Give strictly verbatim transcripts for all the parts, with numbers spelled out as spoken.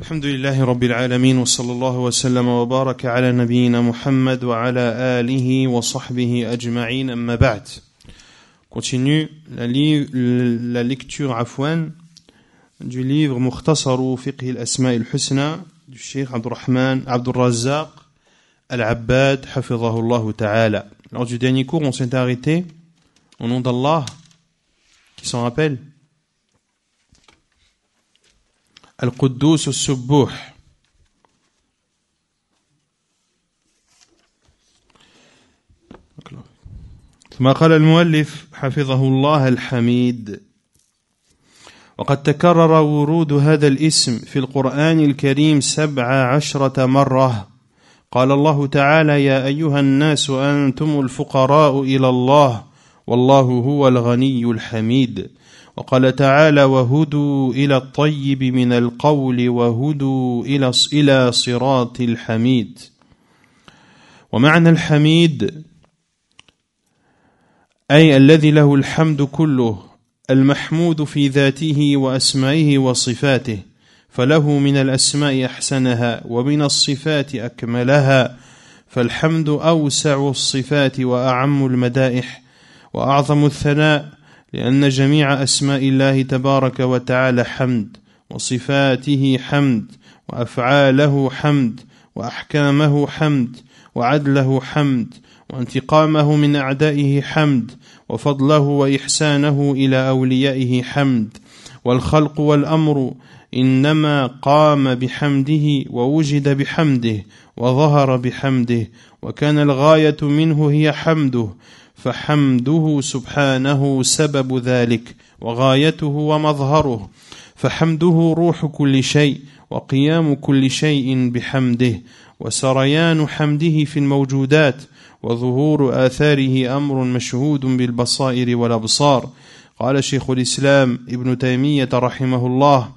الحمد لله رب العالمين وصلى الله وسلم وبارك على نبينا محمد وعلى آله وصحبه أجمعين أما بعد. Continue la, li- la lecture afwan du livre Mukhtasaru Fiqh al-Asma' al-Husna du Cheikh Abdurrahman Abdurrazzaq Al-Abbad hafidhahullah ta'ala. Lors du dernier cours, on s'est arrêté au nom d'Allah. Qui s'en rappelle? Al-Quddus al-Subbuh. ثم قال المؤلف حفظه الله الحميد وقد تكرر ورود هذا الاسم في القرآن الكريم سبع عشرة مرة. قال الله تعالى يا أيها الناس أنتم الفقراء إلى الله والله هو الغني الحميد. وقال تعالى وهدوا إلى الطيب من القول وهدوا إلى إلى صراط الحميد. ومعنى الحميد أي الذي له الحمد كله المحمود في ذاته وأسمائه وصفاته، فله من الأسماء أحسنها ومن الصفات أكملها، فالحمد أوسع الصفات وأعم المدائح وأعظم الثناء، لأن جميع أسماء الله تبارك وتعالى حمد، وصفاته حمد، وأفعاله حمد، وأحكامه حمد، وعدله حمد، وانتقامه من أعدائه حمد، وفضله وإحسانه إلى أوليائه حمد. والخلق والأمر إنما قام بحمده ووجد بحمده وظهر بحمده، وكان الغاية منه هي حمده، فحمده سبحانه سبب ذلك وغايته ومظهره، فحمده روح كل شيء وقيام كل شيء بحمده، وسريان حمده في الموجودات، وظهور آثاره أمر مشهود بالبصائر والأبصار. قال شيخ الإسلام ابن تيمية رحمه الله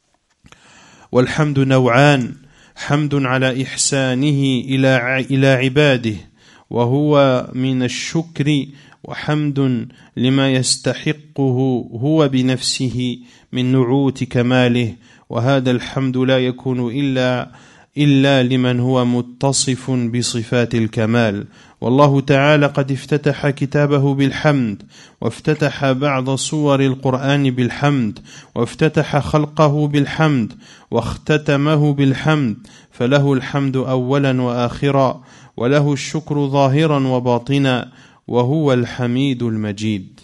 والحمد نوعان، حمد على إحسانه إلى إلى عباده وهو من الشكر، وحمد لما يستحقه هو بنفسه من نعوت كماله، وهذا الحمد لا يكون إلا إلا لمن هو متصف بصفات الكمال. والله تعالى قد افتتح كتابه بالحمد، وافتتح بعض صور القرآن بالحمد، وافتتح خلقه بالحمد، واختتمه بالحمد، فله الحمد أولا وآخرا، وله الشكر ظاهرا وباطنا، وهو الحميد المجيد.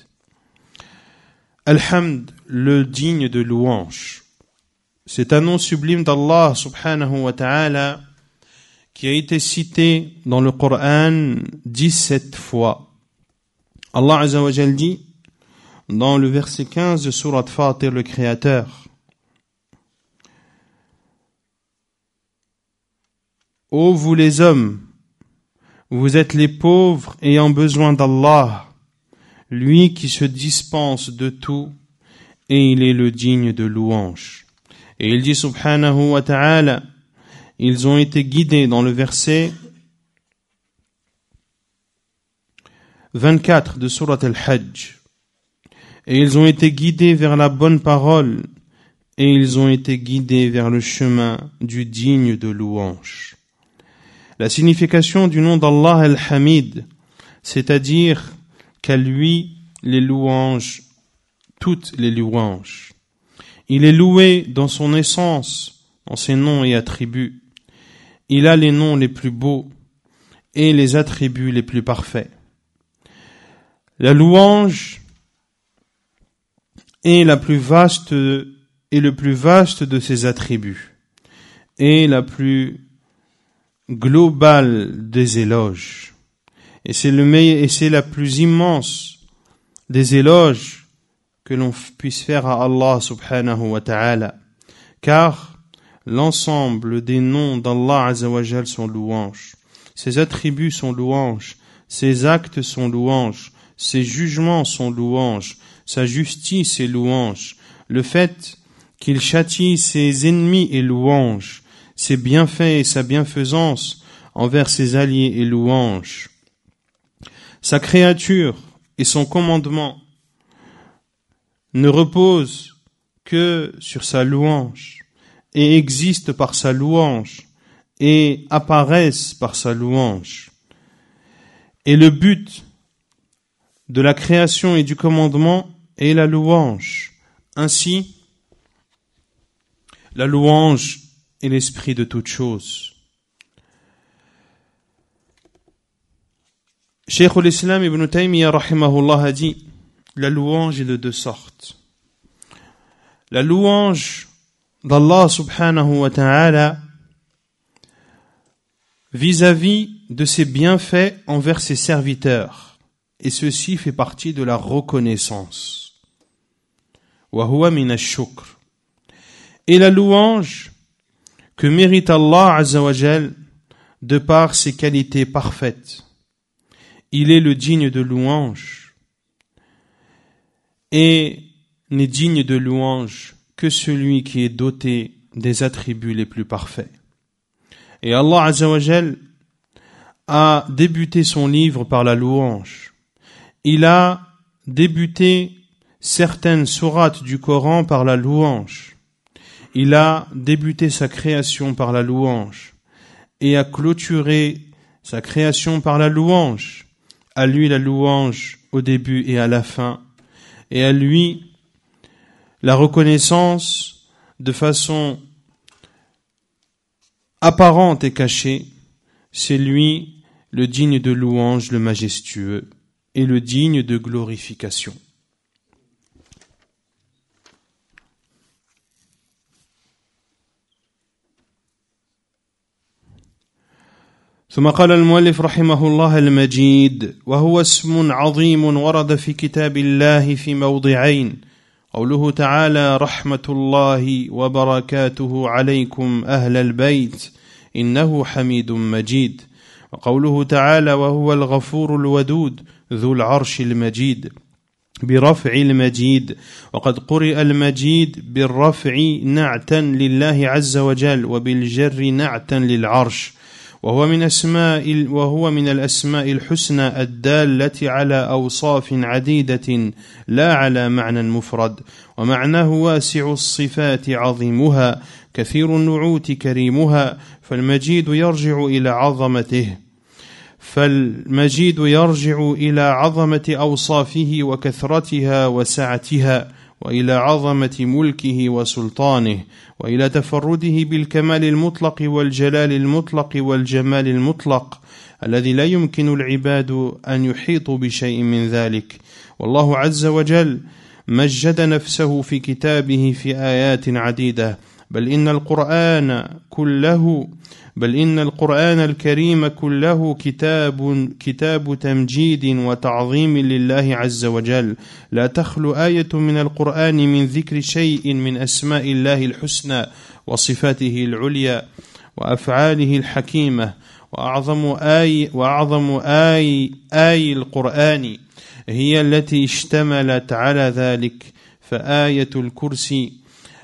Al-Hamd, le digne de louange. C'est un nom sublime d'Allah subhanahu wa ta'ala qui a été cité dans le Coran dix-sept fois. Allah Azza wa Jal dit dans le verset quinze de Surat Fatir, le Créateur: Ô vous les hommes, vous êtes les pauvres ayant besoin d'Allah, lui qui se dispense de tout, et il est le digne de louange. Et il dit subhanahu wa ta'ala, ils ont été guidés dans le verset vingt-quatre de Surat Al-Hajj. Et ils ont été guidés vers la bonne parole, et ils ont été guidés vers le chemin du digne de louange. La signification du nom d'Allah Al-Hamid, c'est-à-dire qu'à lui les louanges, toutes les louanges. Il est loué dans son essence, dans ses noms et attributs. Il a les noms les plus beaux et les attributs les plus parfaits. La louange est la plus vaste et le plus vaste de ses attributs, et la plus globale des éloges. Et c'est le meilleur, et c'est la plus immense des éloges que l'on puisse faire à Allah subhanahu wa ta'ala, car l'ensemble des noms d'Allah Azza wa Jal sont louanges, ses attributs sont louanges, ses actes sont louanges, ses jugements sont louanges, sa justice est louange, le fait qu'il châtie ses ennemis est louange, ses bienfaits et sa bienfaisance envers ses alliés est louange, sa créature et son commandement ne repose que sur sa louange, et existent par sa louange et apparaissent par sa louange. Et le but de la création et du commandement est la louange. Ainsi, la louange est l'esprit de toute chose. Cheikh al-Islam Ibn Taymiyyah rahimahullah a dit, la louange est de deux sortes. La louange d'Allah subhanahu wa ta'ala vis-à-vis de ses bienfaits envers ses serviteurs. Et ceci fait partie de la reconnaissance. Wa huwa min ash-shukr. Et la louange que mérite Allah azza wa jal de par ses qualités parfaites. Il est le digne de louange. Et n'est digne de louange que celui qui est doté des attributs les plus parfaits. Et Allah azza wa jal a débuté son livre par la louange. Il a débuté certaines sourates du Coran par la louange. Il a débuté sa création par la louange et a clôturé sa création par la louange. À lui la louange au début et à la fin, et à lui la reconnaissance de façon apparente et cachée. C'est lui le digne de louange, le majestueux, et le digne de glorification. ثم قال المؤلف رحمه الله المجيد وهو اسم عظيم ورد في كتاب الله في موضعين قوله تعالى رحمة الله وبركاته عليكم أهل البيت إنه حميد مجيد وقوله تعالى وهو الغفور الودود ذو العرش المجيد برفع المجيد وقد قرئ المجيد بالرفع نعتا لله عز وجل وبالجر نعتا للعرش وهو من أسماء وهو من الأسماء الحسنى الدالة على أوصاف عديدة لا على معنى مفرد ومعناه واسع الصفات عظيمها كثير النعوت كريمها فالمجيد يرجع إلى عظمته فالمجيد يرجع إلى عظمة أوصافه وكثرتها وسعتها وإلى عظمة ملكه وسلطانه وإلى تفرده بالكمال المطلق والجلال المطلق والجمال المطلق الذي لا يمكن العباد أن يحيطوا بشيء من ذلك والله عز وجل مجد نفسه في كتابه في آيات عديدة بل إن القرآن كله بل إن القرآن الكريم كله كتاب كتاب تمجيد وتعظيم لله عز وجل لا تخلو آية من القرآن من ذكر شيء من أسماء الله الحسنى وصفاته العليا وأفعاله الحكيمة وأعظم آي وأعظم آي آي القرآن هي التي اشتملت على ذلك فآية الكرسي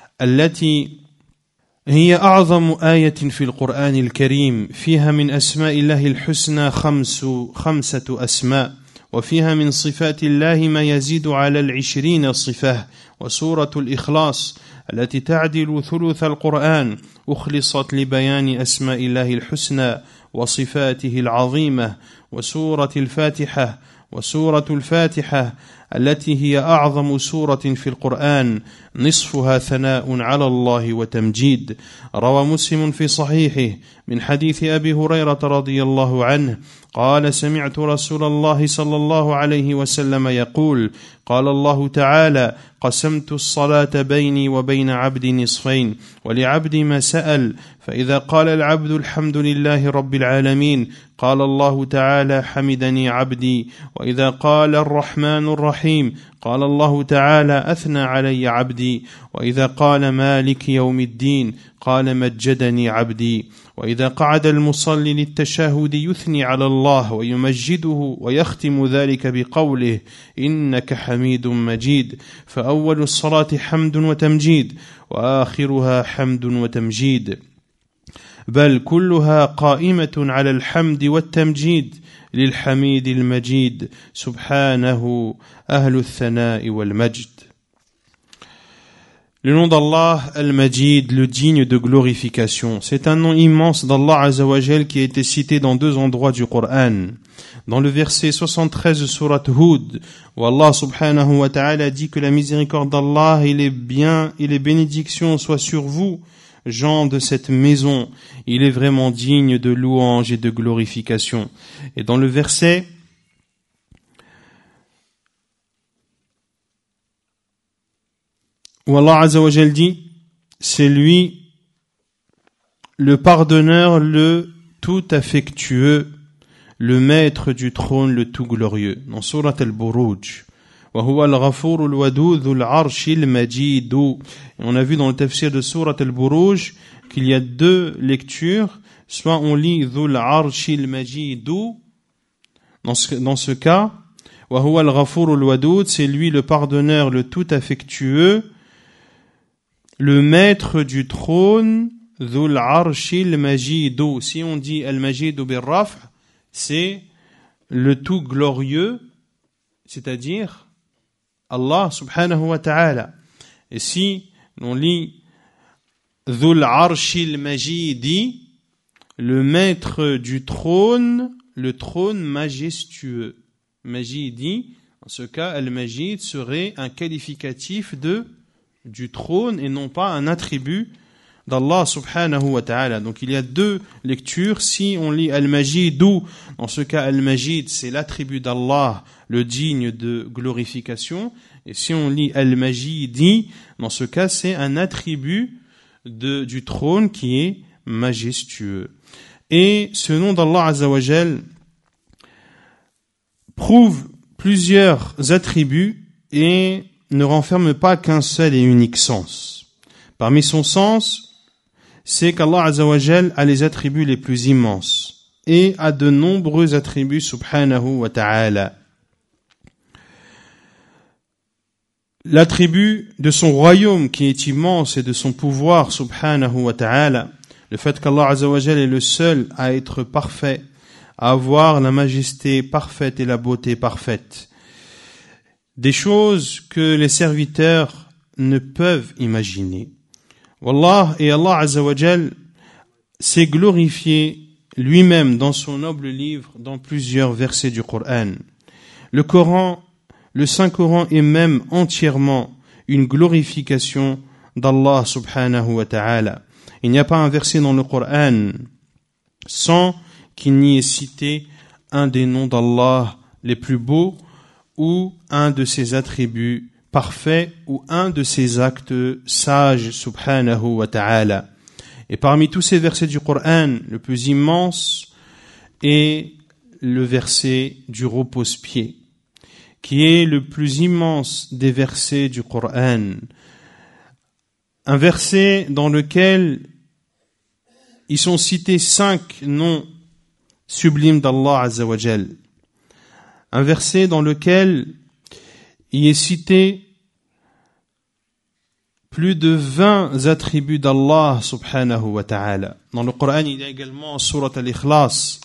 التي هي أعظم آية في القرآن الكريم فيها من أسماء الله الحسنى خمس خمسة أسماء وفيها من صفات الله ما يزيد على العشرين صفة وسورة الإخلاص التي تعدل ثلث القرآن أخلصت لبيان أسماء الله الحسنى وصفاته العظيمة وسورة الفاتحة وسورة الفاتحة التي هي أعظم سورة في القرآن نصفها ثناء على الله وتمجيد روى مسلم في صحيحه من حديث أبي هريرة رضي الله عنه قال سمعت رسول الله صلى الله عليه وسلم يقول قال الله تعالى قسمت الصلاة بيني وبين عبدي نصفين ولعبدي ما سأل فإذا قال العبد الحمد لله رب العالمين قال الله تعالى حمدني عبدي وإذا قال الرحمن الرحيم قال الله تعالى أثنى علي عبدي وإذا قال مالك يوم الدين قال مجدني عبدي وإذا قعد المصلي للتشهد يثني على الله ويمجده ويختم ذلك بقوله إنك حميد مجيد فأول الصلاة حمد وتمجيد وآخرها حمد وتمجيد بل كلها قائمة على الحمد والتمجيد للحميد المجيد سبحانه أهل الثناء والمجد. Le nom d'Allah, Al-Majid, le digne de glorification. C'est un nom immense d'Allah Azzawajal qui a été cité dans deux endroits du Coran. Dans le verset soixante-treize de Surat Hud, où Allah subhanahu wa ta'ala dit que la miséricorde d'Allah et les biens et les bénédictions soient sur vous, gens de cette maison. Il est vraiment digne de louange et de glorification. Et dans le verset où Allah Azza wa Jal dit, c'est lui le pardonneur, le tout affectueux, le maître du trône, le tout glorieux. Dans Surat Al-Buruj. Wa huwa al-Ghafur al-Wadud al-Arsh al-Majid. On a vu dans le tafsir de Surat Al-Buruj qu'il y a deux lectures. Soit on lit Dhul Arsh al-Majid. Dans ce, dans ce cas, Wa huwa al-Ghafur al-Wadud, c'est lui le pardonneur, le tout affectueux, le maître du trône, Dhul Arshil Majid. Si on dit Al-Majid bil Raf', c'est le tout glorieux, c'est-à-dire Allah subhanahu wa ta'ala. Et si on lit Dhul Arshil Majidi, le maître du trône, le trône majestueux. Majidi, en ce cas, Al-Majid serait un qualificatif de du trône et non pas un attribut d'Allah subhanahu wa ta'ala. Donc il y a deux lectures. Si on lit Al-Majid, dans ce cas Al-Majid c'est l'attribut d'Allah, le digne de glorification, et si on lit Al-Majidi, dans ce cas c'est un attribut de, du trône qui est majestueux. Et ce nom d'Allah Azza wa Jal prouve plusieurs attributs et ne renferme pas qu'un seul et unique sens. Parmi son sens, c'est qu'Allah Azza wa Jal a les attributs les plus immenses et a de nombreux attributs subhanahu wa ta'ala. L'attribut de son royaume qui est immense et de son pouvoir subhanahu wa ta'ala, le fait qu'Allah Azza wa Jal est le seul à être parfait, à avoir la majesté parfaite et la beauté parfaite. Des choses que les serviteurs ne peuvent imaginer. Wallah, et Allah Azza wa Jal s'est glorifié lui-même dans son noble livre dans plusieurs versets du Coran. Le Coran, le Saint-Coran est même entièrement une glorification d'Allah subhanahu wa ta'ala. Il n'y a pas un verset dans le Coran sans qu'il n'y ait cité un des noms d'Allah les plus beaux ou un de ses attributs parfaits ou un de ses actes sages subhanahu wa ta'ala. Et parmi tous ces versets du Coran, le plus immense est le verset du repose-pied, qui est le plus immense des versets du Coran. Un verset dans lequel ils sont cités cinq noms sublimes d'Allah Azza wa Jal. Un verset dans lequel il est cité plus de vingt attributs d'Allah subhanahu wa ta'ala. Dans le Coran, il y a également Surat Al-Ikhlas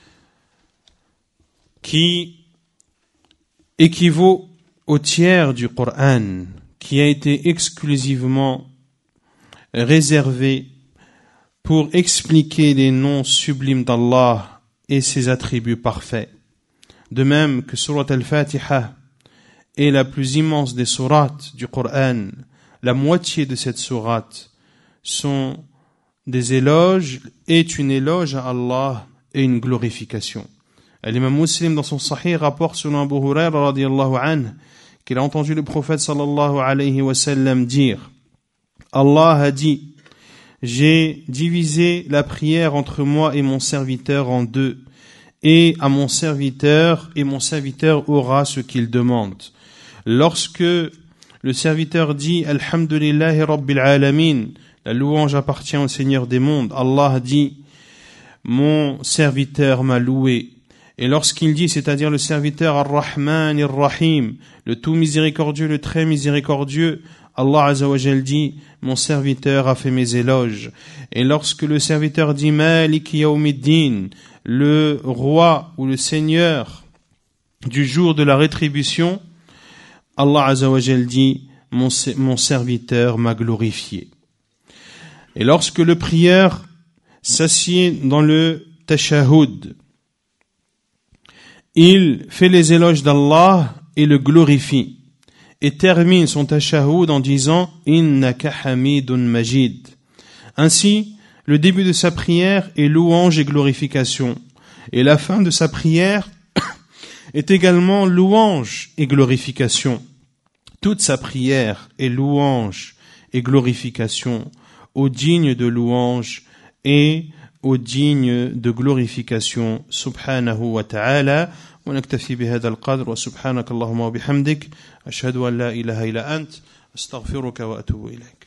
qui équivaut au tiers du Coran, qui a été exclusivement réservé pour expliquer les noms sublimes d'Allah et ses attributs parfaits. De même que Surat Al-Fatiha est la plus immense des sourates du Coran, la moitié de cette sourate sont des éloges, est une éloge à Allah et une glorification. L'imam Muslim dans son Sahih rapporte selon Abu Hurayra radiyallahu anhu qu'il a entendu le prophète sallallahu alayhi wa sallam dire: Allah a dit, j'ai divisé la prière entre moi et mon serviteur en deux, et à mon serviteur, et mon serviteur aura ce qu'il demande. Lorsque le serviteur dit Alhamdulillahi Rabbil Alamin, la louange appartient au Seigneur des mondes, Allah dit, mon serviteur m'a loué. Et lorsqu'il dit, c'est-à-dire le serviteur Ar-Rahman Ar-Rahim, le tout miséricordieux, le très miséricordieux, Allah Azza wa Jal dit, mon serviteur a fait mes éloges. Et lorsque le serviteur dit Malik Yawmiddin, le roi ou le seigneur du jour de la rétribution, Allah Azza wa Jal dit, mon, mon serviteur m'a glorifié. Et lorsque le prieur s'assied dans le tashahhud, il fait les éloges d'Allah et le glorifie, et termine son tashahhud en disant « Innaka hamidun majid ». Ainsi, le début de sa prière est louange et glorification, et la fin de sa prière est également louange et glorification. Toute sa prière est louange et glorification, au digne de louange et au digne de glorification, subhanahu wa ta'ala. ونكتفي بهذا القدر وسبحانك اللهم وبحمدك أشهد أن لا إله إلا أنت أستغفرك وأتوب إليك.